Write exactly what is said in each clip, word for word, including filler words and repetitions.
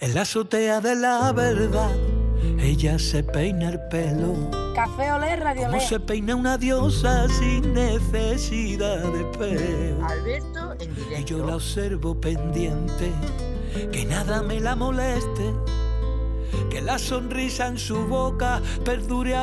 En la azotea de la verdad, ella se peina el pelo. Café Olé, Radio Olé. Como se peina una diosa sin necesidad de pelo. Alberto en directo. Y yo la observo pendiente, que nada me la moleste, que la sonrisa en su boca perdure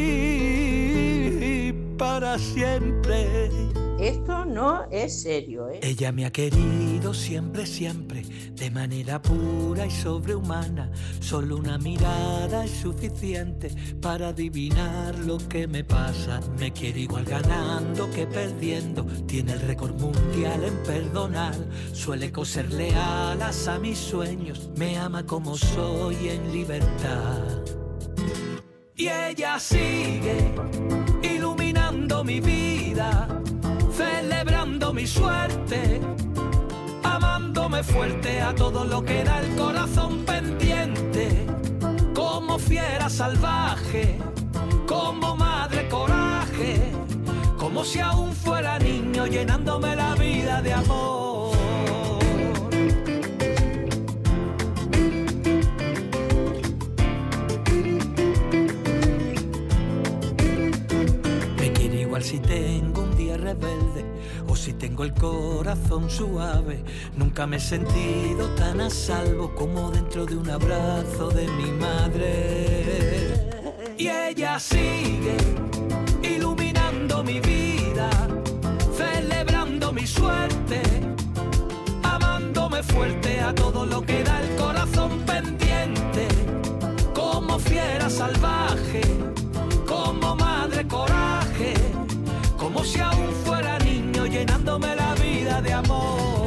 ahí para siempre. Esto no es serio, ¿eh? Ella me ha querido siempre, siempre, de manera pura y sobrehumana. Solo una mirada es suficiente para adivinar lo que me pasa. Me quiere igual ganando que perdiendo. Tiene el récord mundial en perdonar. Suele coserle alas a mis sueños. Me ama como soy en libertad. Y ella sigue iluminando mi vida, celebrando mi suerte, amándome fuerte a todo lo que da el corazón pendiente, como fiera salvaje, como madre coraje, como si aún fuera niño llenándome la vida de amor. Me quiere igual si tengo un día rebelde o si tengo el corazón suave. Nunca me he sentido tan a salvo como dentro de un abrazo de mi madre. Y ella sigue iluminando mi vida, celebrando mi suerte, amándome fuerte a todo lo que da el corazón pendiente, como fiera salvaje, como madre coraje, como si aún fuera niño llenándome la vida de amor.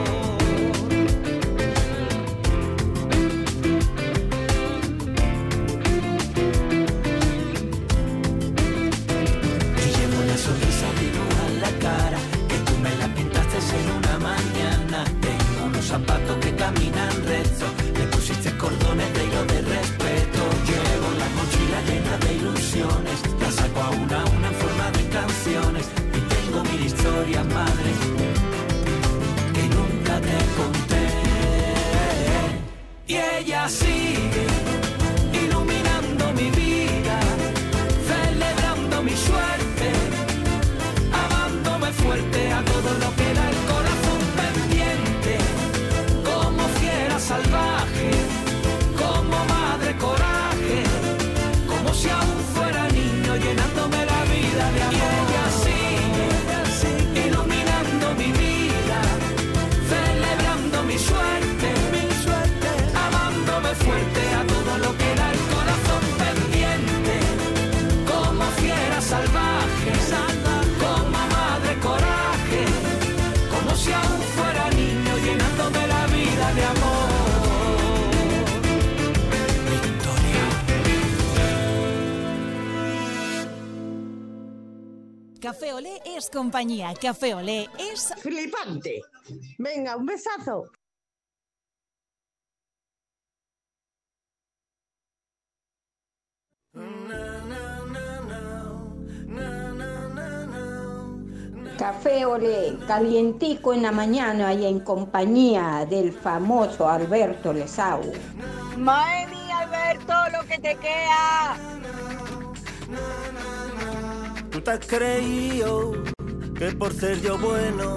Y llevo una sonrisa viva a la cara, que tú me la pintaste en una mañana. Tengo unos zapatos que caminan recto, le pusiste cordones de hilo de respeto. Llevo la mochila llena de ilusiones, la saco a una a una en forma de canciones. Y tengo mil historias, madre, que nunca te conté. Y ella sigue iluminando mi vida, celebrando mi suerte, amándome fuerte a todo lo que da el corazón pendiente, como fiera salvaje, como madre coraje, como si aún fuera niño llenándome la vida de amor. Y ella sigue iluminando mi vida, celebrando mi suerte, mi suerte, amándome fuerte a todo lo que da el corazón pendiente, como fiera salvaje, como madre coraje, como si aún fuera niño llenándome la vida de amor. Victoria. Café Olé es compañía. Café Olé es... Flipante. Venga, un besazo. Café Olé, calientico en la mañana y en compañía del famoso Alberto Lesau. Madre mía, Alberto, lo que te queda. Tú te has creído que por ser yo bueno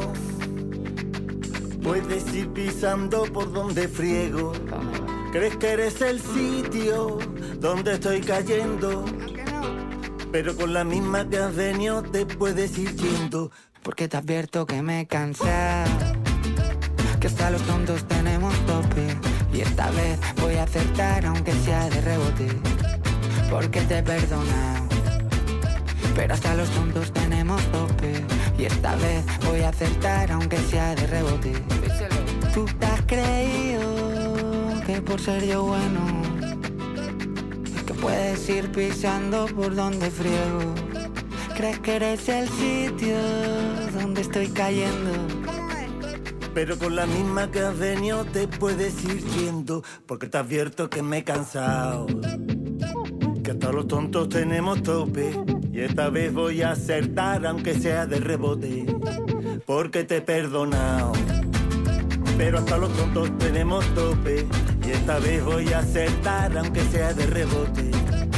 puedes ir pisando por donde friego. Crees que eres el sitio donde estoy cayendo, pero con la misma que has venido te puedes ir yendo. Porque te advierto que me he cansado, que hasta los tontos tenemos tope, y esta vez voy a acertar aunque sea de rebote. Porque te he perdonado, pero hasta los tontos tenemos tope, y esta vez voy a acertar aunque sea de rebote. Tú te has creído que por ser yo bueno que puedes ir pisando por donde friego. Crees que eres el sitio donde estoy cayendo, pero con la misma que has venido te puedes ir yendo. Porque te advierto que me he cansado, que hasta los tontos tenemos tope, y esta vez voy a acertar aunque sea de rebote. Porque te he perdonado, pero hasta los tontos tenemos tope. Y esta vez voy a acertar aunque sea de rebote.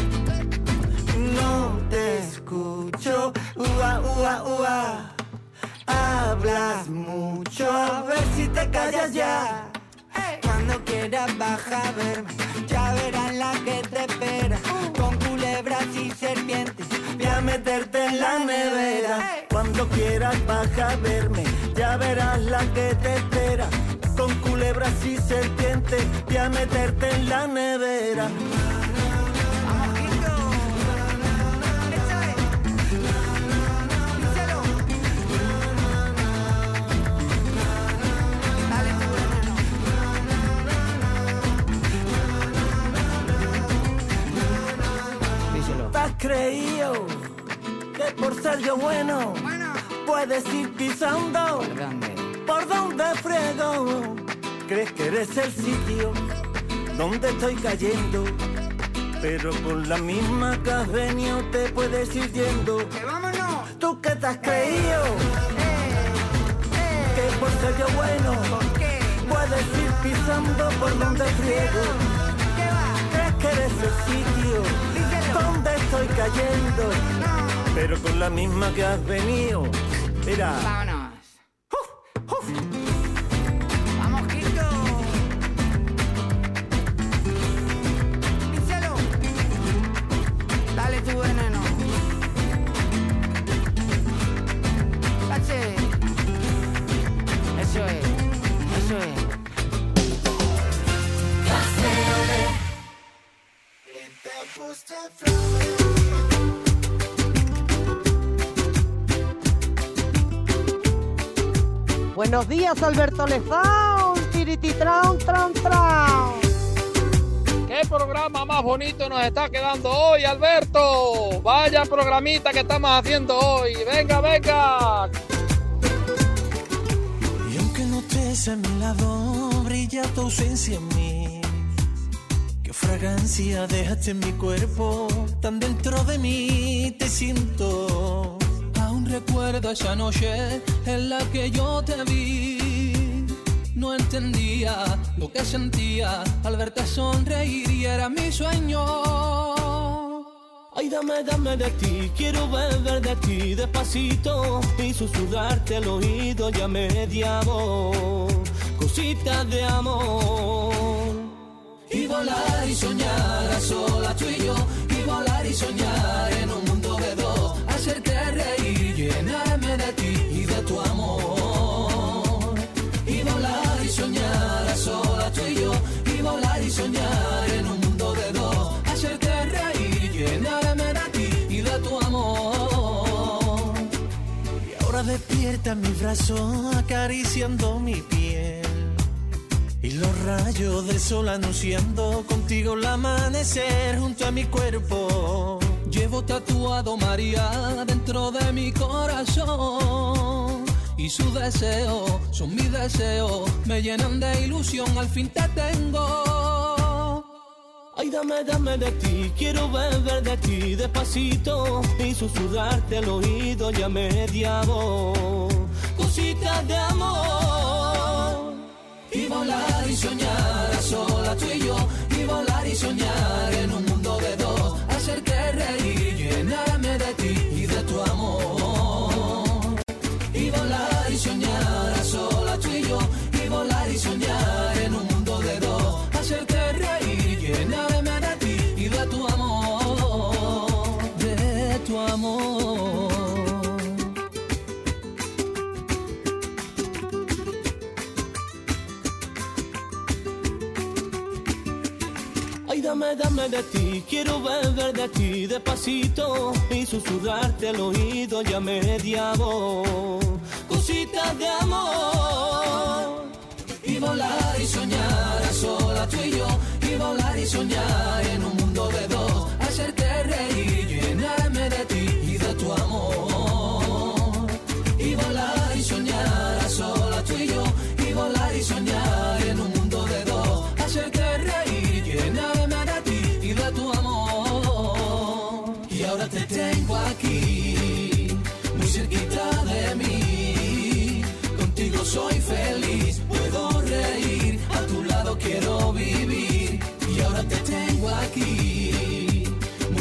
No te escucho, ua, ua, ua. Hablas mucho, a ver si te callas ya. Cuando quieras baja a verme, ya verás la que te espera. Con culebras y serpientes, voy a meterte en la nevera. Cuando quieras baja a verme, ya verás la que te espera. Con culebras y serpientes, voy a meterte en la nevera. Creído que por ser yo bueno, bueno, puedes ir pisando por donde, por donde friego. Crees que eres el sitio donde estoy cayendo, pero con la misma que has venido te puedes ir yendo. ¡Que vámonos! ¿Tú qué te has creído? Eh, eh, que por ser yo bueno, ¿por qué? Puedes ir pisando por donde friego. ¿Qué va? ¿Crees que eres el sitio donde estoy cayendo? No. Pero con la misma que has venido. Mira. Vámonos. Uf, uf. Vamos, Kiko. Díselo. Dale tu veneno. Cache. Eso es. Eso es. Buenos días, Alberto Lezón, tirititrán, tran, tran. ¿Qué programa más bonito nos está quedando hoy, Alberto? Vaya programita que estamos haciendo hoy. Venga, venga. Y aunque no estés a mi lado, brilla tu ausencia en mí. Qué fragancia dejaste en mi cuerpo, tan dentro de mí te siento. Aún recuerdo esa noche en la que yo te vi. No entendía lo que sentía al verte sonreír y era mi sueño. Ay, dame, dame de ti, quiero beber de ti despacito y susurrarte al oído ya media voz, cositas de amor. Y volar y soñar a solas tú y yo, y volar y soñar en un mundo de dos, hacerte reír, llenarme de ti y de tu amor. Y volar y soñar a solas tú y yo, y volar y soñar en un mundo de dos, hacerte reír, llenarme de ti y de tu amor. Y ahora despierta en mis brazos acariciando mi piel. Y los rayos del sol anunciando contigo el amanecer junto a mi cuerpo. Llevo tatuado María dentro de mi corazón. Y sus deseos son mis deseos, me llenan de ilusión, al fin te tengo. Ay, dame, dame de ti, quiero beber de ti despacito y susurrarte al oído ya media voz, cositas de amor. Y volar y soñar a solas tú y yo, y volar y soñar en un mundo de dos, hacerte reír, llenarme de ti y de tu amor. Y volar y soñar a solas tú y yo, y volar y soñar en un mundo de dos, hacerte reír, llenarme de ti y de tu amor, de tu amor. Ay, dame, dame de ti, quiero beber de ti despacito y susurrarte al oído ya media voz, cositas de amor. Y volar y soñar a solas tú y yo, y volar y soñar en un mundo de dos, hacerte reír, llenarme de ti y de tu amor. Y volar y soñar a solas tú y yo, y volar y soñar en un mundo de dos, hacerte reír, llenarme de ti y de tu amor. Y ahora te tengo aquí, muy cerquita de mí, contigo soy feliz, puedo reír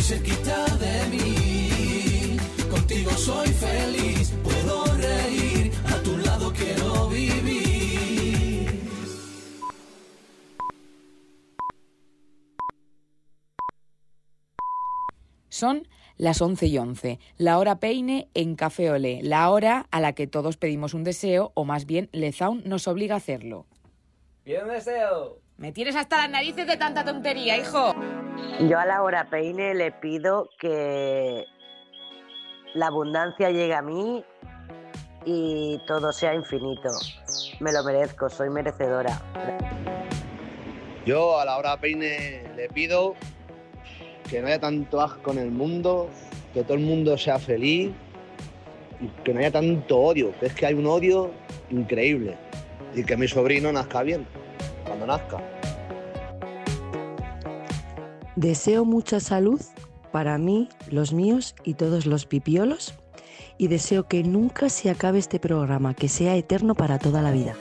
cerquita de mí. Contigo soy feliz, puedo reír, a tu lado quiero vivir. Son las once y once, la hora peine en Café Olé, la hora a la que todos pedimos un deseo, o más bien Lezaun nos obliga a hacerlo. ¡Pide un deseo! Me tienes hasta las narices de tanta tontería, hijo. Yo a la hora peine le pido que la abundancia llegue a mí y todo sea infinito. Me lo merezco, soy merecedora. Yo a la hora peine le pido que no haya tanto asco en el mundo, que todo el mundo sea feliz y que no haya tanto odio, que es que hay un odio increíble, y que mi sobrino nazca bien, cuando nazca. Deseo mucha salud para mí, los míos y todos los pipiolos, y deseo que nunca se acabe este programa, que sea eterno para toda la vida.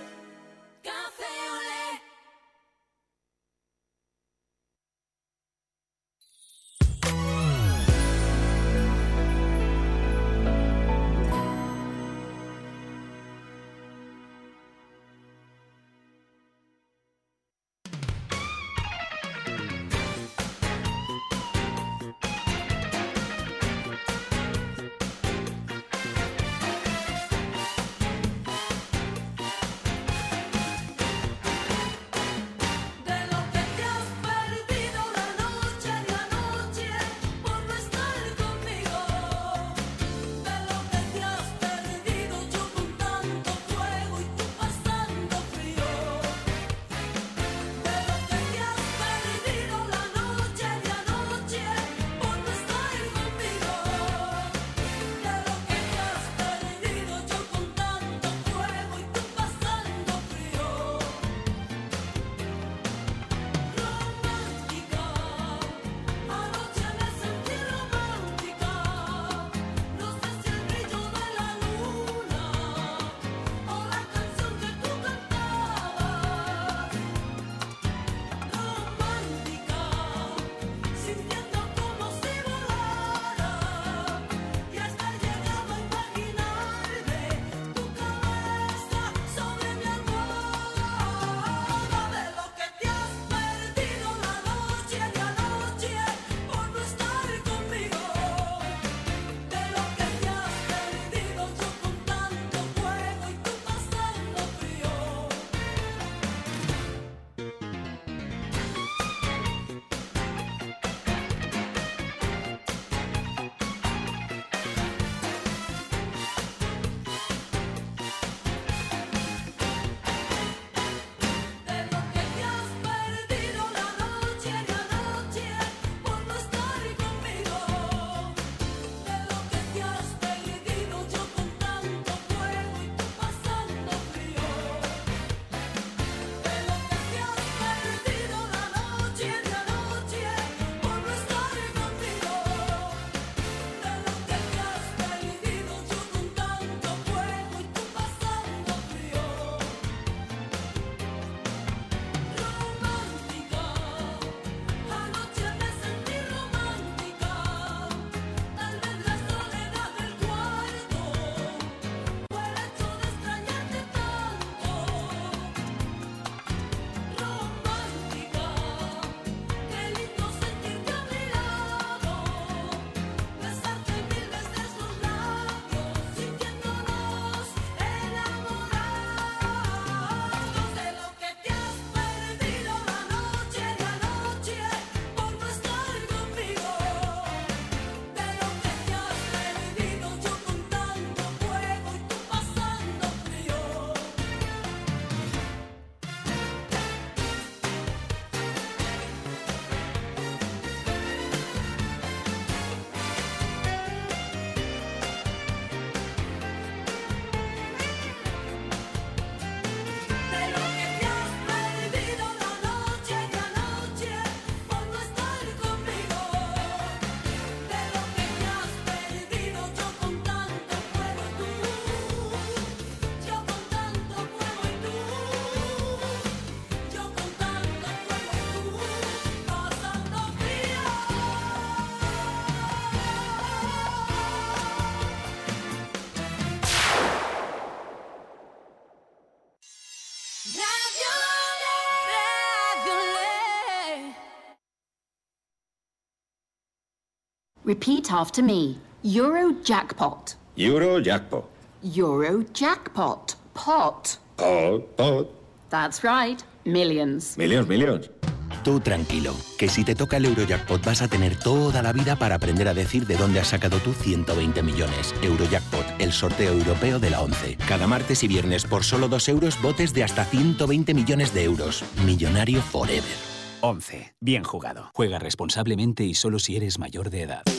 Repeat after me. Eurojackpot. Eurojackpot. Eurojackpot. Pot. Pot, pot. That's right. Millions. Millions, millions. Tú tranquilo, que si te toca el Eurojackpot vas a tener toda la vida para aprender a decir de dónde has sacado tú ciento veinte millones. Eurojackpot, el sorteo europeo de la ONCE. Cada martes y viernes por solo dos euros, botes de hasta ciento veinte millones de euros. Millonario forever. ONCE. Bien jugado. Juega responsablemente y solo si eres mayor de edad.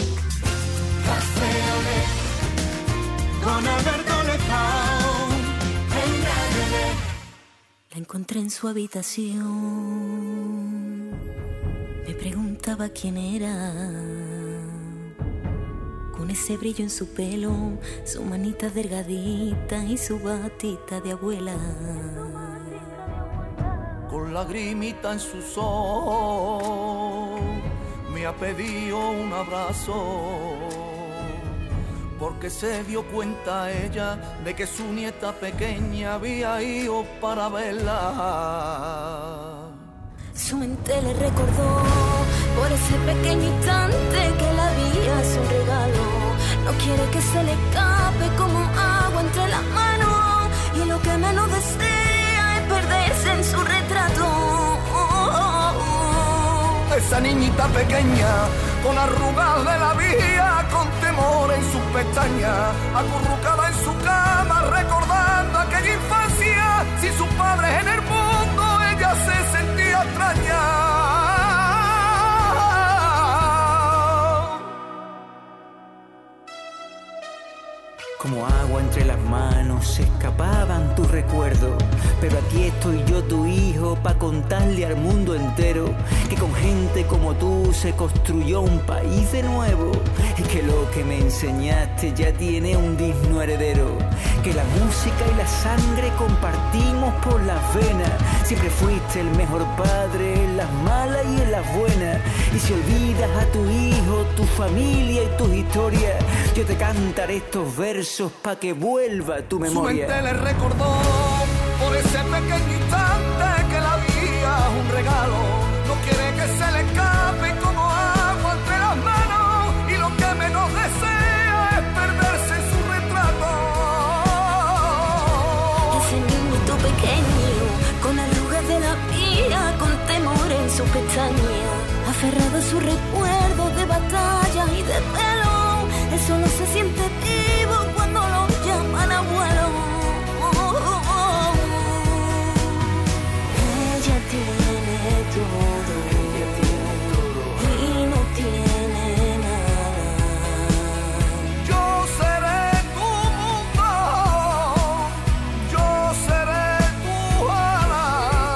Con Alberto Lezao, en Radio Le. La encontré en su habitación. Me preguntaba quién era. Con ese brillo en su pelo, su manita delgadita y su batita de abuela. Con lagrimita en sus ojos, me ha pedido un abrazo. Porque se dio cuenta ella de que su nieta pequeña había ido para verla. Su mente le recordó por ese pequeño instante que la vida es un regalo. No quiere que se le escape como agua entre las manos. Y lo que menos desea es perderse en su retrato. Esa niñita pequeña con arrugas de la vida, con temor en sus pestañas, acurrucada en su cama recordando aquella infancia. Sin sus padres en el mundo ella se sentía extraña. Como agua entre las manos se escapaban tus recuerdos. Pero aquí estoy yo, tu hijo, pa' contarle al mundo entero que con gente como tú se construyó un país de nuevo. Y que lo que me enseñaste ya tiene un digno heredero. Que la música y la sangre compartimos por las venas. Siempre fuiste el mejor padre en las malas y en las buenas. Y si olvidas a tu hijo, tu familia y tus historias, yo te cantaré estos versos pa' que vuelva tu memoria. Su mente le recordó por ese pequeño instante que la vida es un regalo. No quiere que se le escape como agua entre las manos. Y lo que menos desea es perderse en su retrato. Ese niñito pequeño con arrugas de la vida, con temor en su pestaña, aferrado a sus recuerdos de batalla y de pelo. Él solo se siente vivo cuando lo llaman abuelo. Ella tiene todo, ella tiene todo y no tiene nada. Yo seré tu mundo, yo seré tu ala.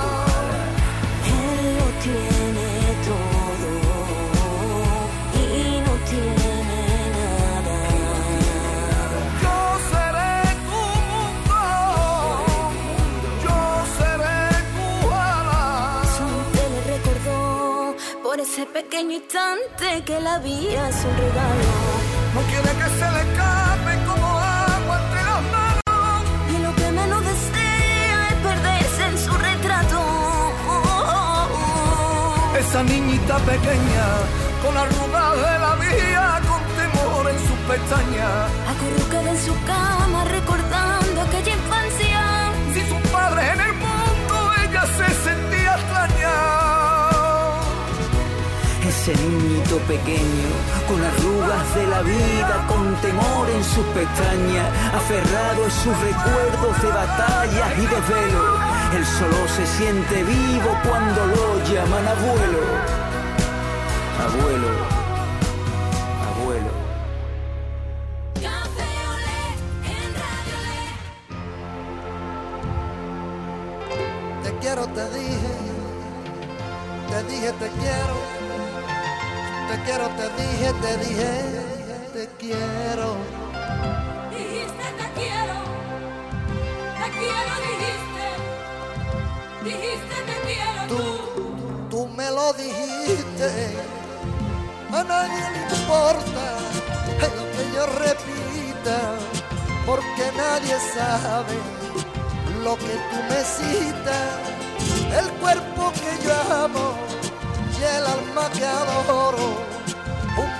Él lo tiene todo y no tiene nada. Yo seré tu mundo, yo seré tu ala. Su mente le recordó por ese pequeño instante que la vida es un regalo. No quiere que se le escape como agua entre las manos. Y lo que menos desea es perderse en su retrato. Esa niñita pequeña con arrugas de la vida, con temor en sus pestañas, acurrucada en su cama recordando aquella infancia. Sin sus padres en el mundo ella se sentía extraña. Ese niñito pequeño, con arrugas de la vida, con temor en sus pestañas, aferrado en sus recuerdos de batallas y desvelo. Él solo se siente vivo cuando lo llaman abuelo. Abuelo, abuelo. Te quiero, te dije, te dije te quiero. Te quiero, te dije, te dije, te quiero. Dijiste te quiero, te quiero dijiste, dijiste te quiero tú. Tú me lo dijiste, a nadie le importa el que yo repita, porque nadie sabe lo que tú me citas, el cuerpo que yo amo y el alma que adoro, un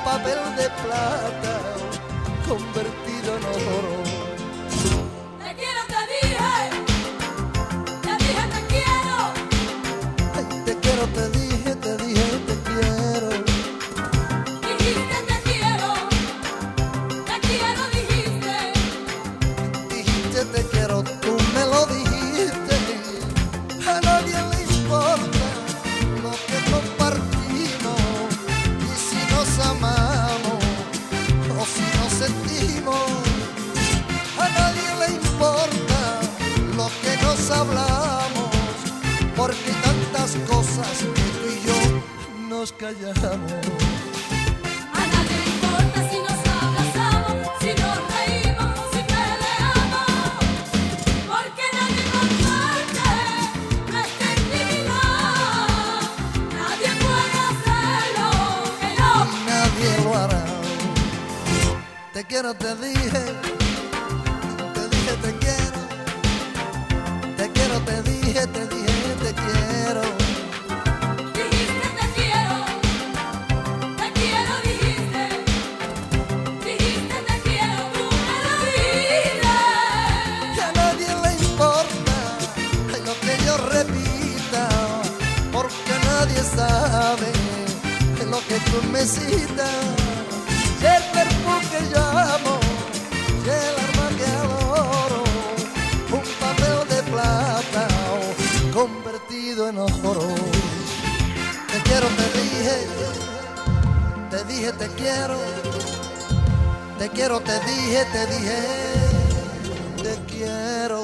papel de plata convertido en oro. Te quiero, te dije, te dije te quiero. Ay, te quiero, te dije, te dije te quiero. Dijiste te quiero, te quiero dijiste. Dijiste te quiero, tú me lo dijiste. A nadie le importa lo que compartimos. Y si nos amamos o si nos sentimos, a nadie le importa lo que nos hablamos, porque hay tantas cosas que tú y yo nos callamos. A nadie le importa si nos abrazamos, si nos reímos, si peleamos, porque nadie comparte nuestra intimidad. Nadie puede hacerlo que yo. Y nadie lo hará. Te quiero, te dije, te dije te quiero. Te quiero, te dije, te dije te quiero. Dijiste te quiero, te quiero dijiste. Dijiste te quiero, tú me lo dijiste. Que a nadie le importa lo que yo repita, porque nadie sabe lo que tú me citas. Y el cuerpo que yo amo, y el alma que adoro, un papel de plata convertido en oro. Te quiero, te dije, te dije te quiero. Te quiero, te dije, te dije te quiero.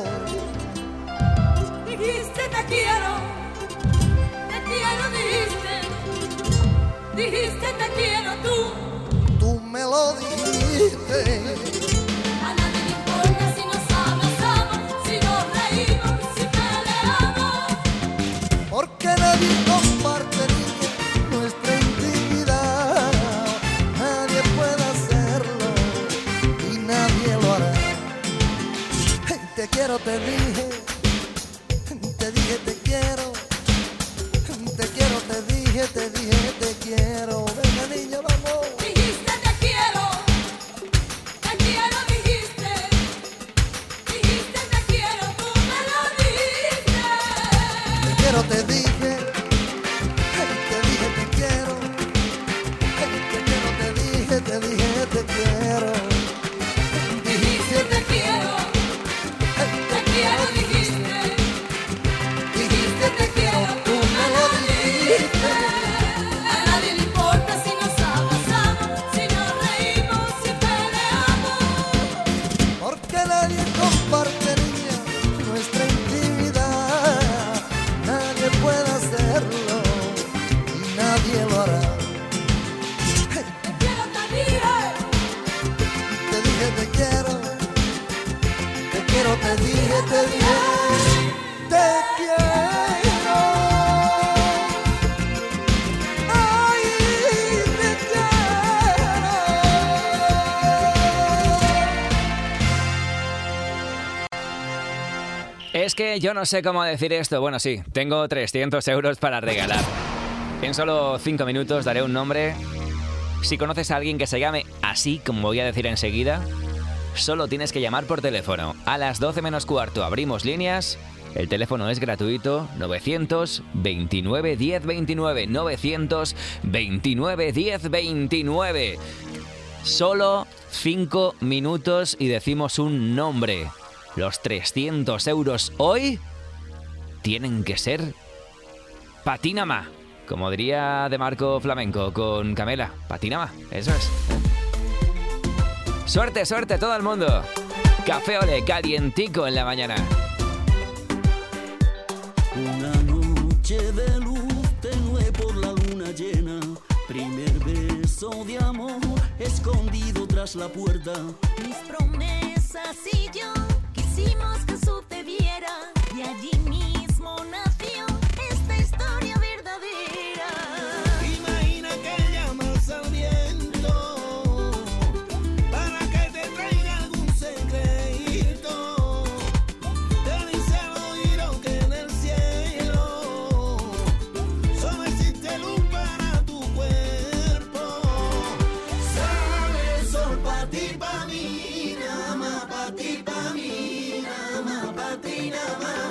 Dijiste te quiero, te quiero dijiste. Dijiste te quiero tú. Tú me lo dijiste. A nadie le importa si nos abrazamos, si nos reímos, si peleamos, Porque nadie comparte niña, nuestra intimidad. Nadie puede hacerlo y nadie lo hará. Hey, te quiero, te dije, te dije te quiero. Te quiero, te dije, te dije te quiero. Venga niña, vamos. dijiste te quiero, te quiero dijiste. Dijiste te quiero, tú me lo dijiste. Te quiero, te dije, hey, te dije te quiero. Hey, te quiero, te dije, te dije te quiero. Dijiste te quiero, te quiero dijiste. Dijiste te quiero, tú me lo dijiste. A nadie le importa si nos abrazamos, si nos reímos, si peleamos, Porque nadie comparte niña, nuestra intimidad. Nadie puede hacerlo y nadie lo hará. Hey, te quiero te dije. te dije te quiero. Te quiero, te dije, te dije te quiero. Ay, te quiero. Es que yo no sé cómo decir esto. Bueno, sí, tengo trescientos euros para regalar. En solo cinco minutos daré un nombre. Si conoces a alguien que se llame así, como voy a decir enseguida, solo tienes que llamar por teléfono. A las doce menos cuarto abrimos líneas. El teléfono es gratuito. novecientos veintinueve diez veintinueve. novecientos veintinueve diez veintinueve. Solo cinco minutos y decimos un nombre. Los trescientos euros hoy tienen que ser Patinama, como diría De Marco Flamenco con Camela. Patinama, eso es. Suerte, suerte todo el mundo. Café Olé, calientico en la mañana. Una noche de luz tenue por la luna llena, primer beso de amor escondido tras la puerta. Mis promesas y yo quisimos que sucediera y allí mismo nació esta historia verdadera. Imagina que llamas al viento para que te traiga algún secreto. Te dice al oído que en el cielo solo existe luz para tu cuerpo. ti nada más.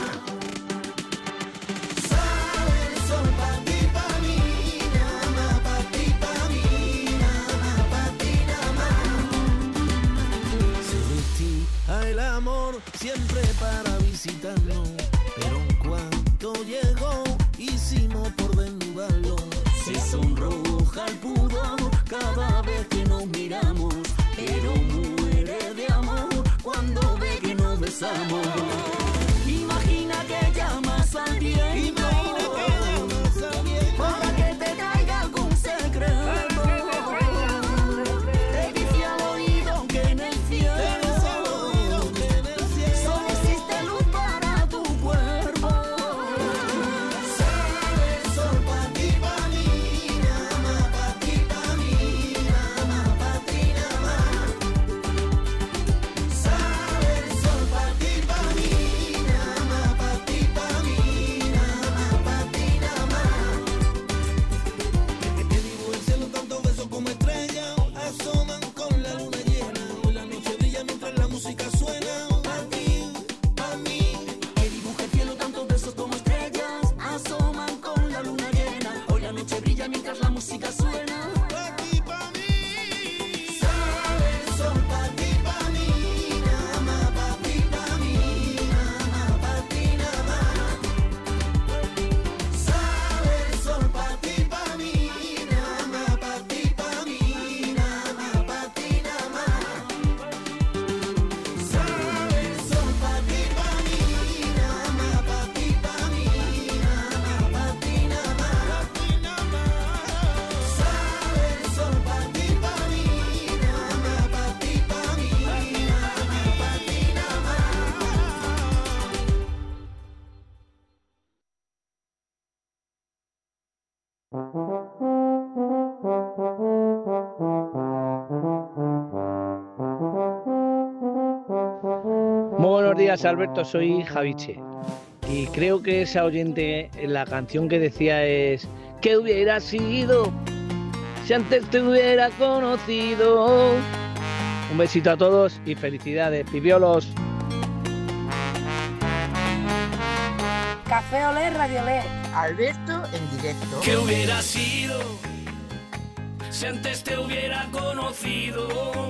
Sale el sol pa' ti, pa' mí, nada más, pa' ti, pa' mí, nada más, pa' ti nada más. Se vestía el amor siempre para visitarnos, pero en cuanto llegó hicimos por desnudarlo. Se sonroja el pudor cada vez que nos miramos, pero muere de amor cuando ve que nos besamos. Imagina que llamas al viento, para que te traiga algún secreto. Te dice al oído que en el cielo solo existe luz para tu cuerpo. Sale el sol pa' ti, pa' mí, nada más, pa' ti, pa' mí, nada más, pa' ti nada más. Sale el sol pa' ti, pa' mí, nada más, pa' ti, pa' mí, nada más, pa' ti nada más. Que dibujo el cielo tantos besos como estrellas, asoman con la luna llena. Hoy la noche brilla mientras la música suena. Pa' ti, pa' mí. Que dibuje el cielo tantos besos como estrellas, asoman con la luna llena. Hoy la noche brilla mientras la música suena. Pa' ti, pa' mí. Sale el sol pa' ti, pa' mí, nada más, pa' ti, pa' mí, nada más, pa' ti nada más. Sale el sol pa' ti, pa' mí, nada más, pa' ti, pa' mí, nada más, pa' ti nada más. Sale el sol pa' ti, pa' mí, nada más, pa' ti, pa' mí, nada más, pa' ti nada más. Sale el sol pa' ti, pa' mí, nada más, pa' ti, pa' mí, nada más, pa' ti nada más. Muy buenos días, Alberto, soy Javiche. Y creo que esa oyente, la canción que decía es: ¿qué hubiera sido si antes te hubiera conocido? Un besito a todos y felicidades, pibiolos. Café Olé, Radio Olé. Alberto en directo. ¿Qué hubiera sido si antes te hubiera conocido?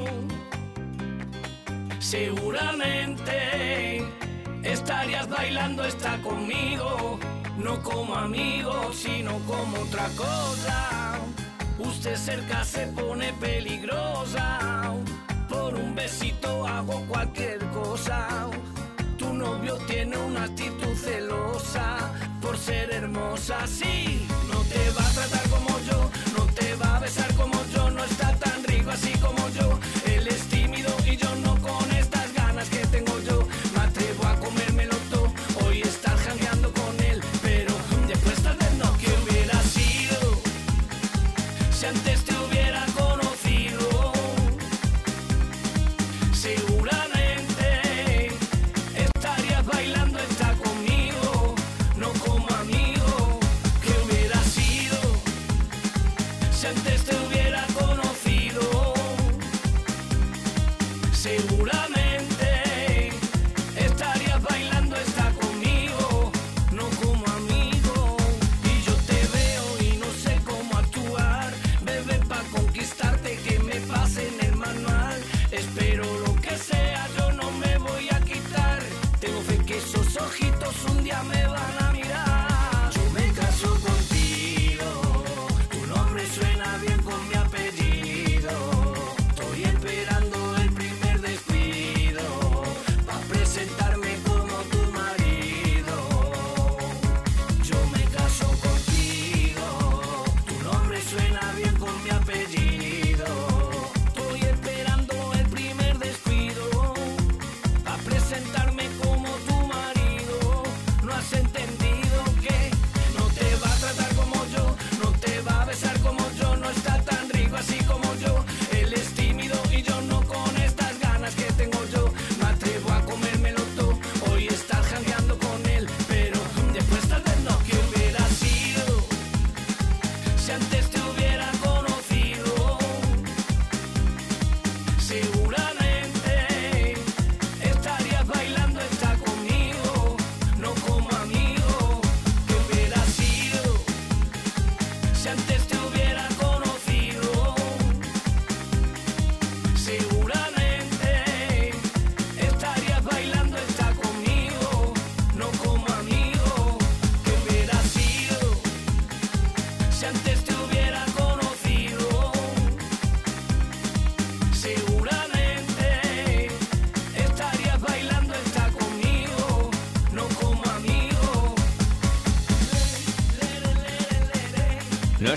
Seguramente estarías bailando esta conmigo, no como amigo, sino como otra cosa. Usted cerca se pone peligrosa, por un besito hago cualquier cosa. Tu novio tiene una actitud celosa, por ser hermosa, sí. No te va a tratar como yo, no te va a besar como yo, no está tan rico así como yo. Él es tímido y yo no, con estas ganas que tengo yo. Me atrevo a comérmelo todo, hoy estar jangueando con él, pero después tal vez no. ¿Qué hubiera sido si antes te hubiera conocido? Seguramente estarías bailando esta conmigo, no como amigo. ¿Qué hubiera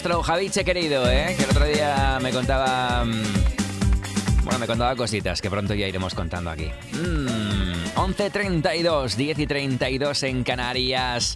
nuestro Javiche querido, ¿eh? Que el otro día me contaba... Bueno, me contaba cositas que pronto ya iremos contando aquí. Mm, once treinta y dos, diez y treinta y dos en Canarias.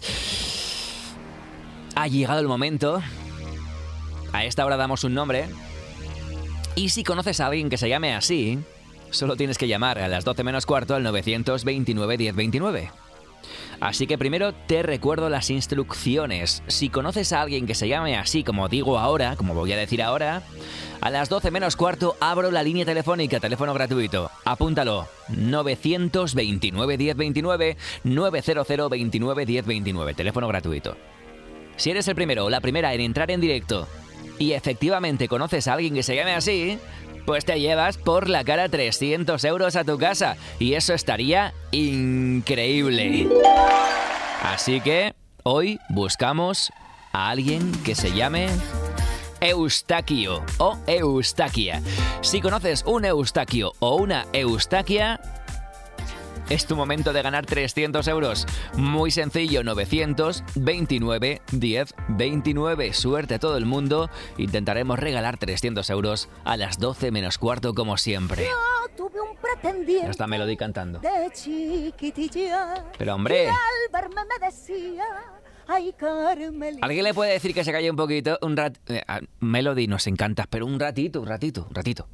Ha llegado el momento. A esta hora damos un nombre. Y si conoces a alguien que se llame así, solo tienes que llamar a las doce menos cuarto al nueve dos nueve, diez veintinueve. Así que primero te recuerdo las instrucciones. Si conoces a alguien que se llame así, como digo ahora, como voy a decir ahora, a las doce menos cuarto abro la línea telefónica, teléfono gratuito. Apúntalo, nueve dos nueve, diez veintinueve, nueve cero cero, veintinueve, diez veintinueve, teléfono gratuito. Si eres el primero o la primera en entrar en directo y efectivamente conoces a alguien que se llame así, pues te llevas por la cara trescientos euros a tu casa. Y eso estaría increíble. Así que hoy buscamos a alguien que se llame Eustaquio o Eustaquia. Si conoces un Eustaquio o una Eustaquia, es tu momento de ganar trescientos euros. Muy sencillo, nueve veintinueve, diez veintinueve. Suerte a todo el mundo. Intentaremos regalar trescientos euros a las doce menos cuarto como siempre. Yo tuve un pretendiente. Ya está Melody cantando. De chiquitilla. Pero hombre. Y al verme me decía, ay, Carmelita. ¿Alguien le puede decir que se calle un poquito? Un rat... eh, Melody, nos encanta, pero un ratito, un ratito, un ratito.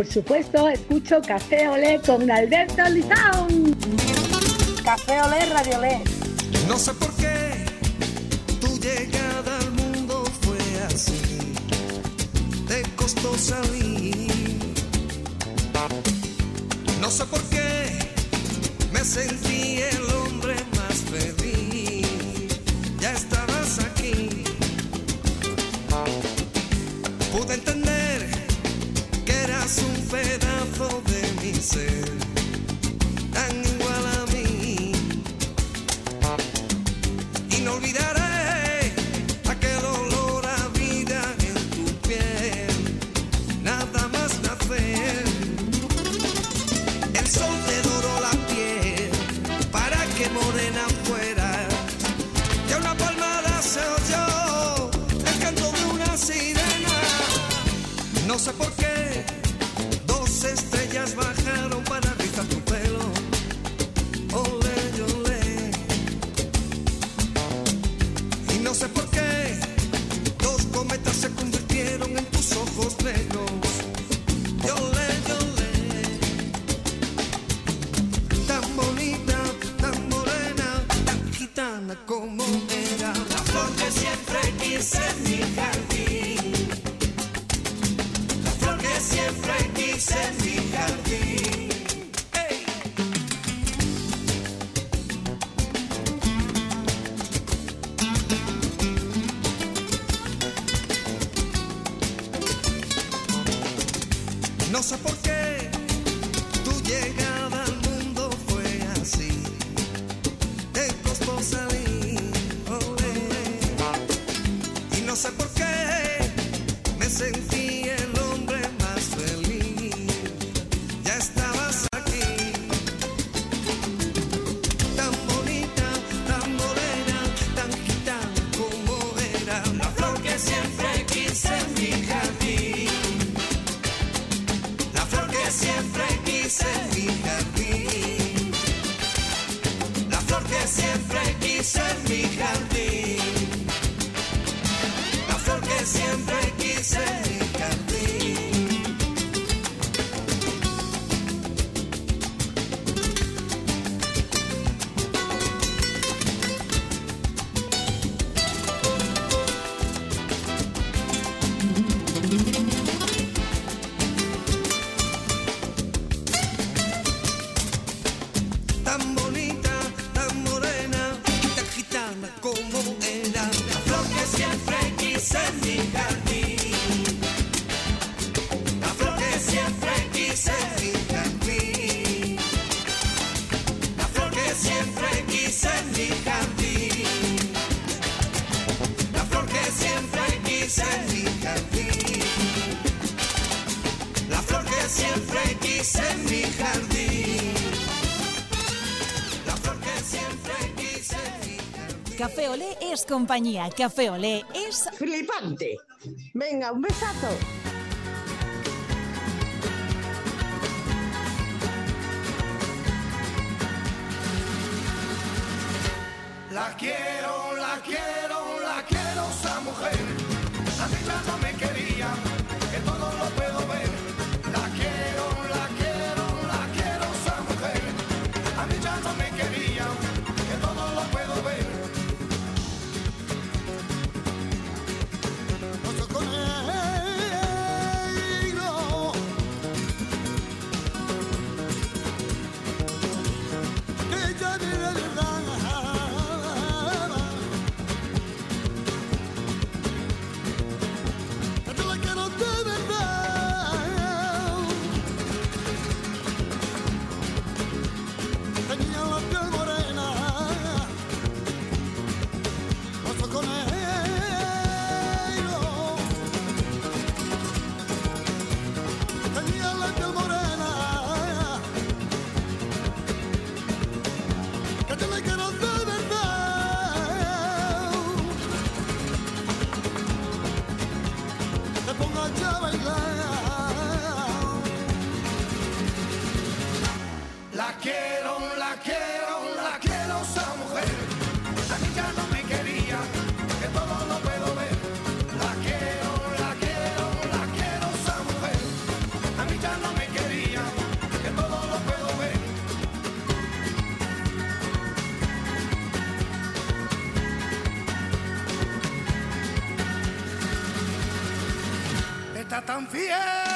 supuesto, escucho Café Olé con Alberto Lizaun. Café Olé, Radio Olé. No sé por qué tu llegada al mundo fue así, te costó salir. No sé por qué me sentí el hombre más feliz, ya estabas aquí. Pude entender que eras un pedazo de mi ser, tan igual a mí. Y no olvidaré aquel olor a vida en tu piel, nada más nacer. El sol te doró la piel para que morena fuera. Y a una palmada se oyó el canto de una sirena. No sé por qué dos estrellas bajaron para rizar tu pelo. Olé, olé. Y no sé por qué dos cometas se convirtieron en tus ojos negros. Olé, olé. Tan bonita, tan morena, tan gitana como era. La flor que siempre quise en mi jardín. La flor que siempre quise en mi jardín. Hey. No sé por qué tu llegada al mundo fue así, te costó salir. Olé. Y no sé por qué me sentí el hombre más feliz, ya estabas aquí. Tan bonita, tan morena, tan gitana como era. La flor que siempre quise en mi jardín. La flor que siempre quise en mi jardín. La flor que siempre quise en mi jardín. La flor que siempre quise en mi jardín. Tan bonita, tan morena, tan gitana como era. La flor que siempre quise en mi jardín. La flor que siempre quise en mi jardín. La flor que siempre quise en mi jardín. La flor que siempre quise en mi jardín. La flor que siempre quise en mi jardín. La flor que siempre quise en mi jardín. Café Olé es compañía. Café Olé es Flipante. Venga, un besazo. La quiero, la quiero, la quiero esa mujer. A mí ya no me quería, que todo lo puedo ver. La quiero, la quiero, la quiero esa mujer. A mí ya no me quería, que todo lo puedo ver. No sé con él, no. Que ya de verdad prefiero.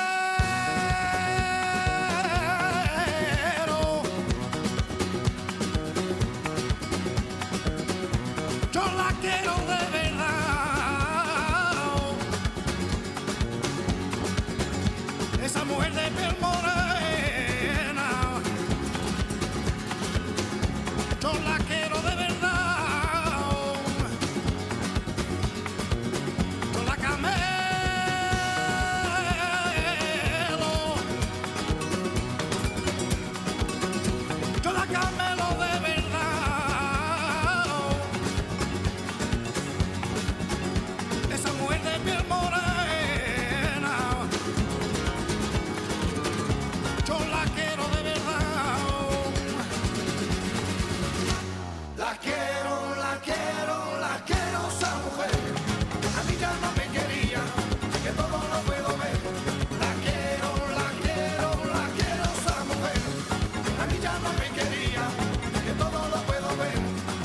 Yo la quiero de verdad. Esa mujer de piel morena. Yo la quiero de verdad. Yo la camelo. Yo la camelo de verdad. Esa mujer de piel morena. Yo la quiero de verdad. La quiero, la quiero, la quiero esa mujer. A mí ya no me quería, que todo lo puedo ver. La quiero, la quiero, la quiero esa mujer. A mí ya no me quería, que todo lo puedo ver.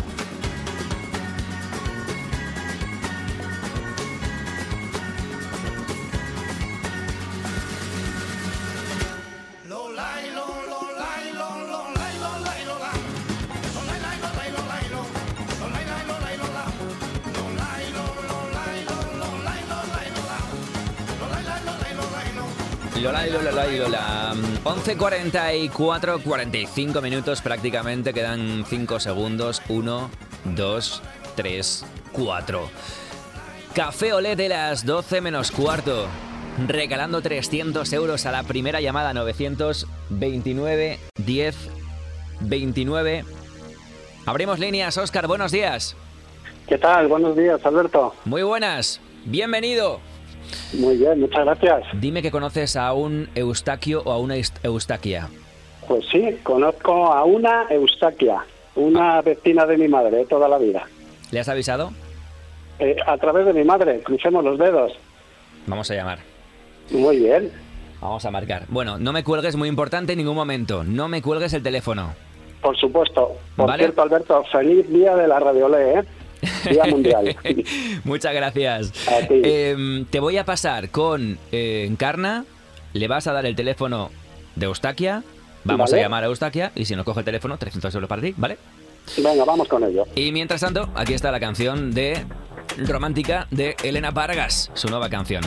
Lo lai, lo, lo lai, lo, lo lai, lo lai, lo la. Lo lai, lai, lo lai, lo lai, lo. Lo lai, lai, lo lai, lo la. Lo lai, lo, lo lai, lo, lo lai, lo lai, lo la. Lo lai, lai, lo lai, lo lai, lo. Lola, Lola, Lola, Lola. once cuarenta y cuatro, cuarenta y cinco minutos prácticamente. Quedan cinco segundos. uno, dos, tres, cuatro. Café Olé de las doce menos cuarto. Regalando trescientos euros a la primera llamada. Novecientos veintinueve, diez, veintinueve. Abrimos líneas. Óscar, buenos días. ¿Qué tal? Buenos días, Alberto. Muy buenas. Bienvenido. Muy bien, muchas gracias. Dime que conoces a un Eustaquio o a una Eust- Eustaquia. Pues sí, conozco a una Eustaquia, una vecina de mi madre de toda la vida. ¿Le has avisado? Eh, a través de mi madre, crucemos los dedos. Vamos a llamar. Muy bien. Vamos a marcar. Bueno, no me cuelgues, muy importante en ningún momento. No me cuelgues el teléfono. Por supuesto. Por Vale. cierto, Alberto, feliz día de la Radiolé, ¿eh? Día mundial. Muchas gracias. A ti. Eh, te voy a pasar con eh, Encarna. Le vas a dar el teléfono de Eustaquia. Vamos Vale. a llamar a Eustaquia y si nos coge el teléfono, trescientos euros para ti, ¿vale? Venga, vamos con ello. Y mientras tanto, aquí está la canción de Romántica de Elena Vargas, su nueva canción.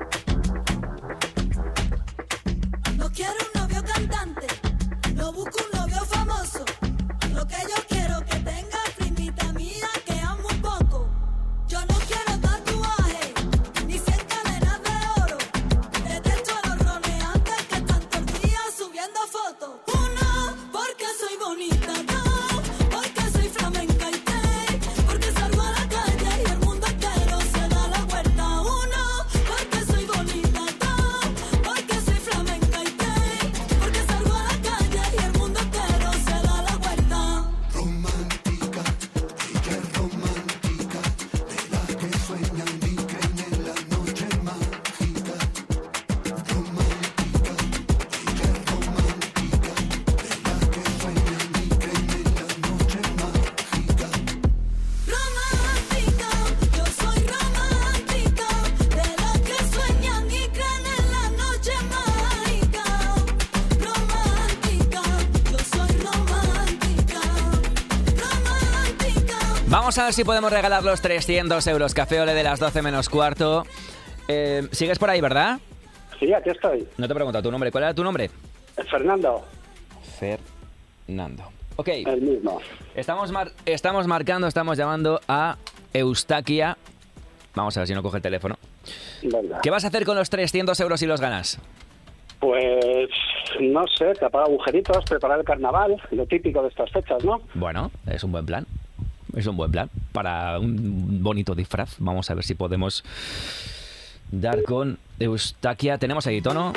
No quiero un novio cantante, no busco un novio famoso. Lo que yo quiero que tenga primita mía que amo un poco. Yo no quiero tatuaje, ni cien cadenas de oro. Detesto a los roneantes que están todo el día subiendo fotos. Uno, porque soy bonita, dos, porque soy flamenca y tres, porque salgo a la calle y el mundo entero se da la vuelta. Uno, porque soy bonita, dos, porque soy flamenca y tres, porque salgo a la calle y el mundo entero se da la vuelta. Romántica, ella es romántica, de las que sueñan y creen en la noche mágica. Romántica, ella es romántica, de las que sueñan y creen en la noche mágica. Romántica, yo soy romántica, de las que sueñan y creen en la noche mágica. Romántica, yo soy romántica, romántica. Vamos a ver si podemos regalar los trescientos euros. Café Olé de las doce menos cuarto. Eh, ¿Sigues por ahí, verdad? Sí, aquí estoy. No te he preguntado tu nombre. ¿Cuál era tu nombre? Fernando. Fernando. Ok. El mismo. Estamos, mar- estamos marcando, estamos llamando a Eustaquia. Vamos a ver si no coge el teléfono. Venga. ¿Qué vas a hacer con los trescientos euros si los ganas? Pues no sé, tapar agujeritos, preparar el carnaval, lo típico de estas fechas, ¿no? Bueno, es un buen plan. Es un buen plan para un bonito disfraz. Vamos a ver si podemos dar con Eustaquia. Tenemos ahí tono.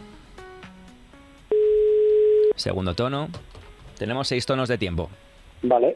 Segundo tono. Tenemos seis tonos de tiempo. Vale.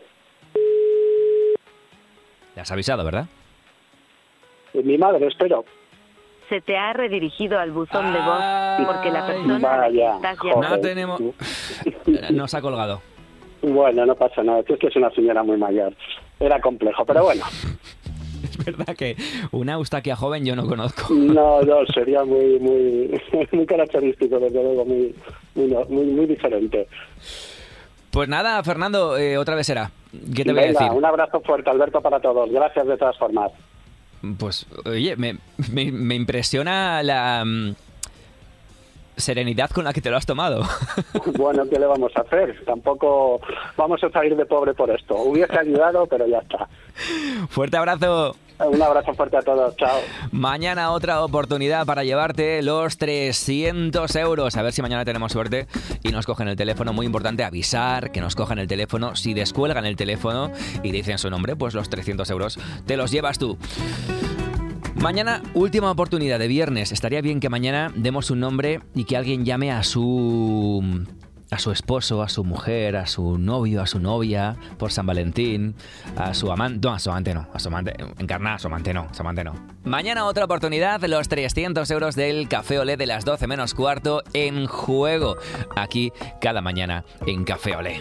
Le has avisado, ¿verdad? Y mi madre, espero. Se te ha redirigido al buzón de voz porque la persona a la que Vaya, estás joder. llamando... No tenemos... Nos ha colgado. Bueno, no pasa nada, es que es una señora muy mayor. Era complejo, pero bueno. verdad que una Eustaquia joven yo no conozco. No, no, sería muy muy muy característico, desde luego, muy, muy, muy, muy diferente. Pues nada, Fernando, eh, otra vez será. ¿Qué te voy Venga, a decir? un abrazo fuerte, Alberto, para todos. Gracias de todas formas. Pues, oye, me, me, me impresiona la um, serenidad con la que te lo has tomado. Bueno, ¿qué le vamos a hacer? Tampoco vamos a salir de pobre por esto. Hubiese ayudado, pero ya está. Fuerte abrazo. Un abrazo fuerte a todos. Chao. Mañana otra oportunidad para llevarte los trescientos euros. A ver si mañana tenemos suerte y nos cogen el teléfono. Muy importante avisar que nos cojan el teléfono. Si descuelgan el teléfono y dicen su nombre, pues los trescientos euros te los llevas tú. Mañana, última oportunidad de viernes. Estaría bien que mañana demos un nombre y que alguien llame a su... a su esposo, a su mujer, a su novio, a su novia, por San Valentín, a su amante, no, a su amante no, a su amante, encarnada, a su amante no, a su amante no. Mañana otra oportunidad, los trescientos euros del Café Olé de las doce menos cuarto en juego, aquí cada mañana en Café Olé.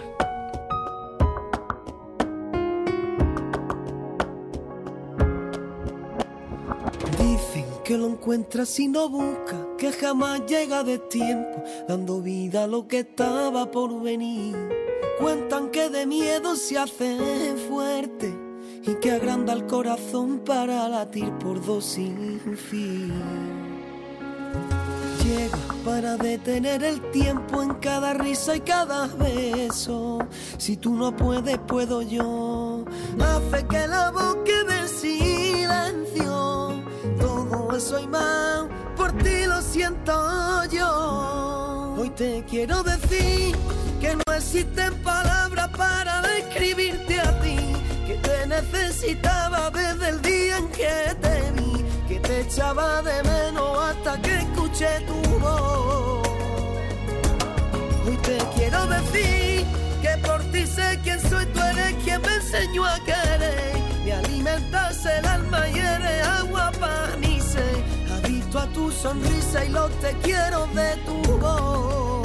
Que lo encuentra si no busca, que jamás llega de tiempo, dando vida a lo que estaba por venir. Cuentan que de miedo se hace fuerte y que agranda el corazón para latir por dos sin fin. Llega para detener el tiempo en cada risa y cada beso. Si tú no puedes, puedo yo. Hace que la voz quede en silencio. Todo eso y más, por ti lo siento yo. Hoy te quiero decir que no existen palabras para describirte a ti, que te necesitaba desde el día en que te vi, que te echaba de menos hasta que escuché tu voz. Hoy te quiero decir que por ti sé quién soy, tú eres quien me enseñó a querer. Me alimentas el alma y eres agua para mi sed. Adicto a tu sonrisa y los te quiero de tu voz.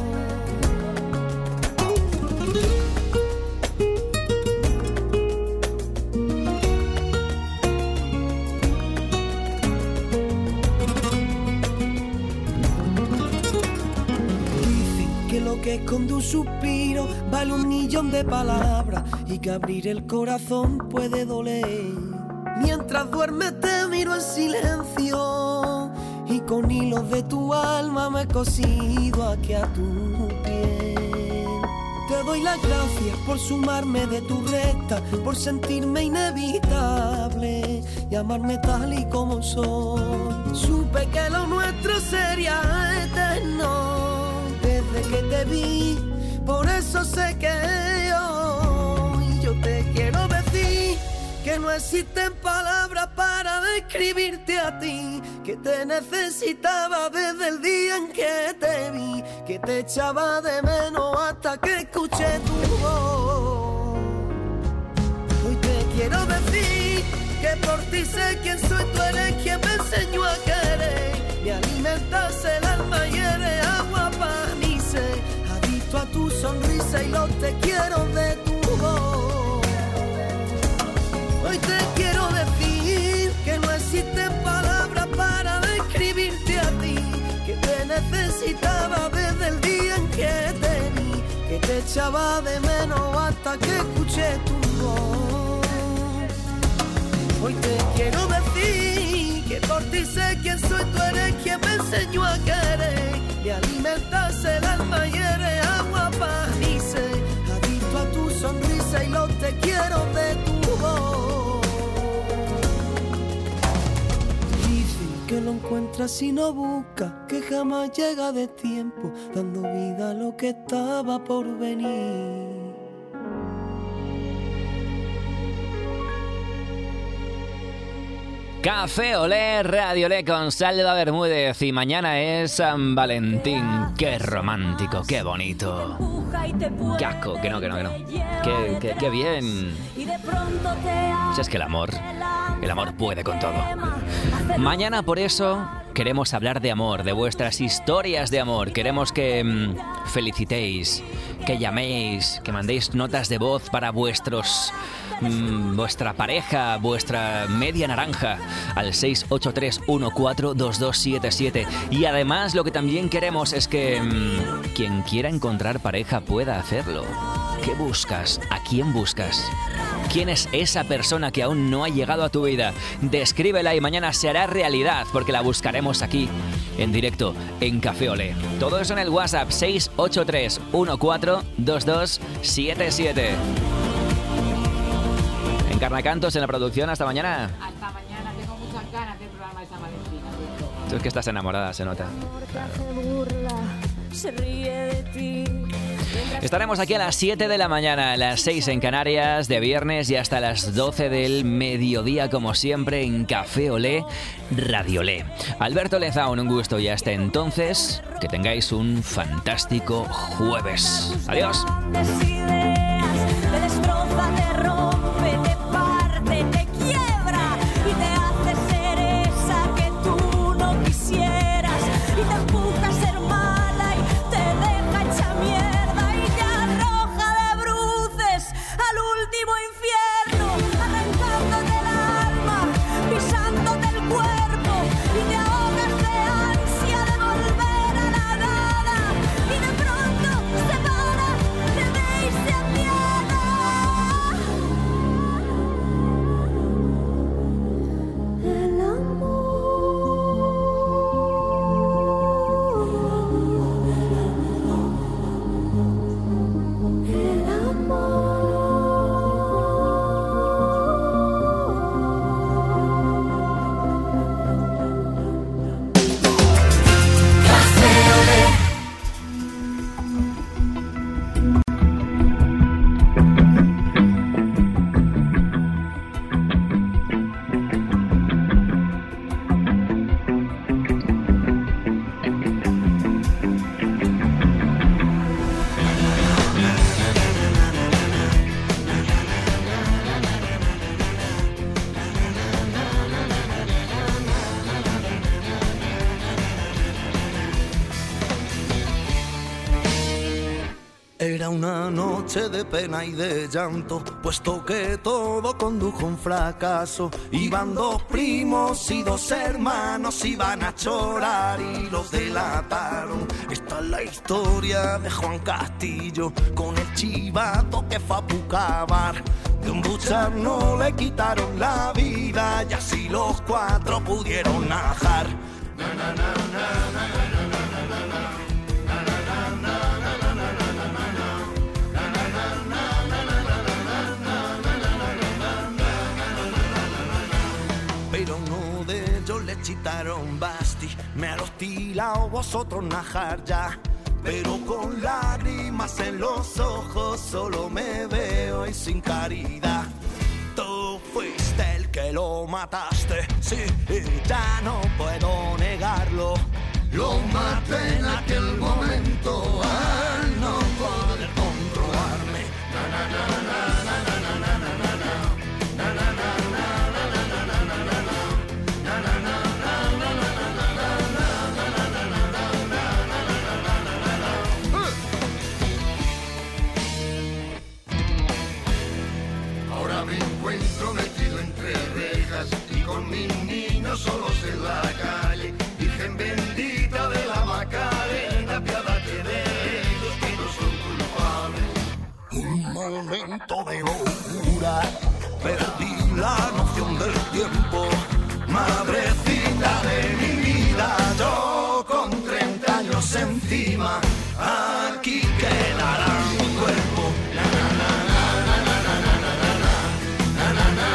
Dicen que lo que esconde un suspiro vale un millón de palabras y que abrir el corazón puede doler. Mientras duermes te miro en silencio y con hilos de tu alma me he cosido aquí a tu piel. Te doy las gracias por sumarme de tu recta, por sentirme inevitable y amarme tal y como soy. Supe que lo nuestro sería eterno desde que te vi, por eso sé que hoy yo te quiero decir que no existen palabras para describirte a ti, que te necesitaba desde el día en que te vi, que te echaba de menos hasta que escuché tu voz. Hoy te quiero decir que por ti sé quién soy, tú eres quien me enseñó a querer. Me alimentas el alma y eres agua para mi sed. Adicto a tu sonrisa y los te quiero de tu voz. Hoy te quiero decir que no existen palabras para describirte a ti, que te necesitaba desde el día en que te vi, que te echaba de menos hasta que escuché tu voz. Hoy te quiero decir que por ti sé quién soy, tú eres quien me enseñó a querer. Me alimentas el alma y eres agua para mi sed. Adicto a tu sonrisa y los te quiero de tu voz. Que lo encuentras si no busca, que jamás llega de tiempo, dando vida a lo que estaba por venir. Café Olé, Radio Olé con Salva Bermúdez y mañana es San Valentín. Qué romántico, qué bonito. Qué asco, que no, que no, que no. Qué, qué, qué bien. Si es que el amor, el amor puede con todo. Mañana por eso Queremos hablar de amor, de vuestras historias de amor. Queremos que mmm, felicitéis, que llaméis, que mandéis notas de voz para vuestros... vuestra pareja, vuestra media naranja al seis ocho tres uno cuatro dos dos siete siete. Y además lo que también queremos es que mmm, quien quiera encontrar pareja pueda hacerlo. ¿Qué buscas? ¿A quién buscas? ¿Quién es esa persona que aún no ha llegado a tu vida? Descríbela y mañana se hará realidad porque la buscaremos aquí en directo en Café Olé. Todo eso en el WhatsApp seis ocho tres uno cuatro dos dos siete siete. Encarna Cantos en la producción. Hasta mañana. Hasta mañana. Tengo muchas ganas del programa de San Valentín. Tú es que estás enamorada, se nota. Claro. Estaremos aquí a las siete de la mañana, a las seis en Canarias, de viernes y hasta las doce del mediodía, como siempre, en Café Olé, Radio Olé. Alberto Lezaun, un gusto y hasta entonces, que tengáis un fantástico jueves. Adiós. Era una noche de pena y de llanto, puesto que todo condujo a un fracaso. Iban dos primos y dos hermanos, iban a chorar y los delataron. Esta es la historia de Juan Castillo, con el chivato que fue a Pucabar. De un buchar no le quitaron la vida y así los cuatro pudieron najar. Na, na, na, na, na, na, na, na, na. Pero uno de ellos le chitaron basti, me ha hostilado vosotros najar ya. Pero con lágrimas en los ojos solo me veo y sin caridad. Tú fuiste el que lo mataste, sí, y ya no puedo negarlo. Lo maté en aquel momento al no poder controlarme. Na, na, na, na, na, na, na, na, na, na, na, na, na. Ahora me encuentro metido entre rejas y con mis niños solos en la calle. Virgen bendita de la Macarena, apiádate de ellos que no son culpables. Un momento de locura, perdí la noción del tiempo. Madrecita de mi vida, yo con treinta años encima, aquí quedará mi cuerpo. Na, na, na, na, na, na, na, na, na, na, na,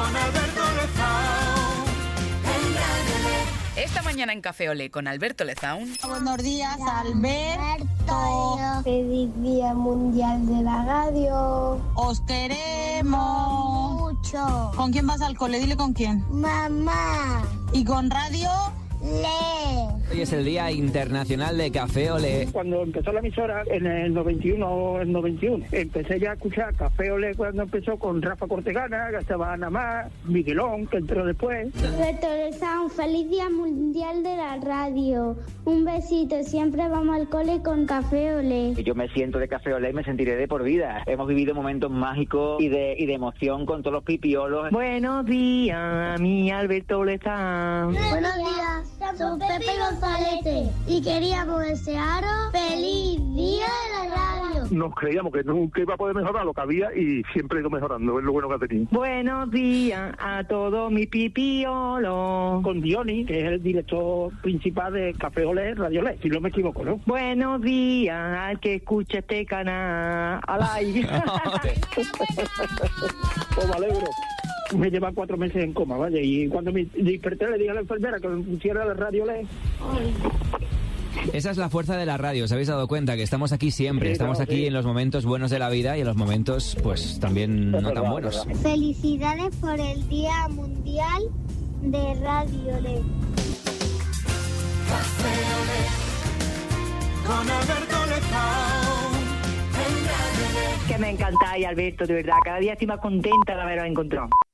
con Alberto Lezaun. En Radio Olé. Esta mañana en Café Olé con Alberto Lezaun. Buenos días, Alberto. Feliz Día Mundial de la Radio. Os queremos mucho. ¿Con quién vas al cole? Dile con quién. Mamá. ¿Y con radio? Le. Hoy es el Día Internacional de Café Olé. Cuando empezó la emisora, en el noventa y uno o el noventa y uno, empecé ya a escuchar Café Olé cuando empezó con Rafa Cortegana, que estaba Ana Mar, Miguelón, que entró después. Alberto Lezaun, feliz Día Mundial de la Radio. Un besito, siempre vamos al cole con Café Olé. Yo me siento de Café Olé y me sentiré de por vida. Hemos vivido momentos mágicos y de, y de emoción con todos los pipiolos. Buenos días, mi Alberto Lezaun. Buenos días, soy Pepe González y queríamos desearos feliz Día de la Radio. Nos creíamos que nunca iba a poder mejorar lo que había y siempre ha ido mejorando, es lo bueno que ha tenido. Buenos días a todos mis pipiolos. Con Diony, que es el director principal de Café Olé, Radio Olé, si no me equivoco, ¿no? Buenos días al que escucha este canal. ¡Alay! Pues me alegro. Me lleva cuatro meses en coma, vaya, y cuando me desperté le dije a la enfermera que me pusiera la Radio Olé. Esa es la fuerza de la radio, ¿os habéis dado cuenta? Que estamos aquí siempre, Sí, estamos no, aquí sí. en los momentos buenos de la vida y en los momentos, pues, también no tan buenos. Felicidades por el Día Mundial de Radio Olé. Café Olé. Con Alberto Lezaun. En Radio Olé. Que me encantáis, Alberto, de verdad. Cada día estoy más contenta de haberos encontrado.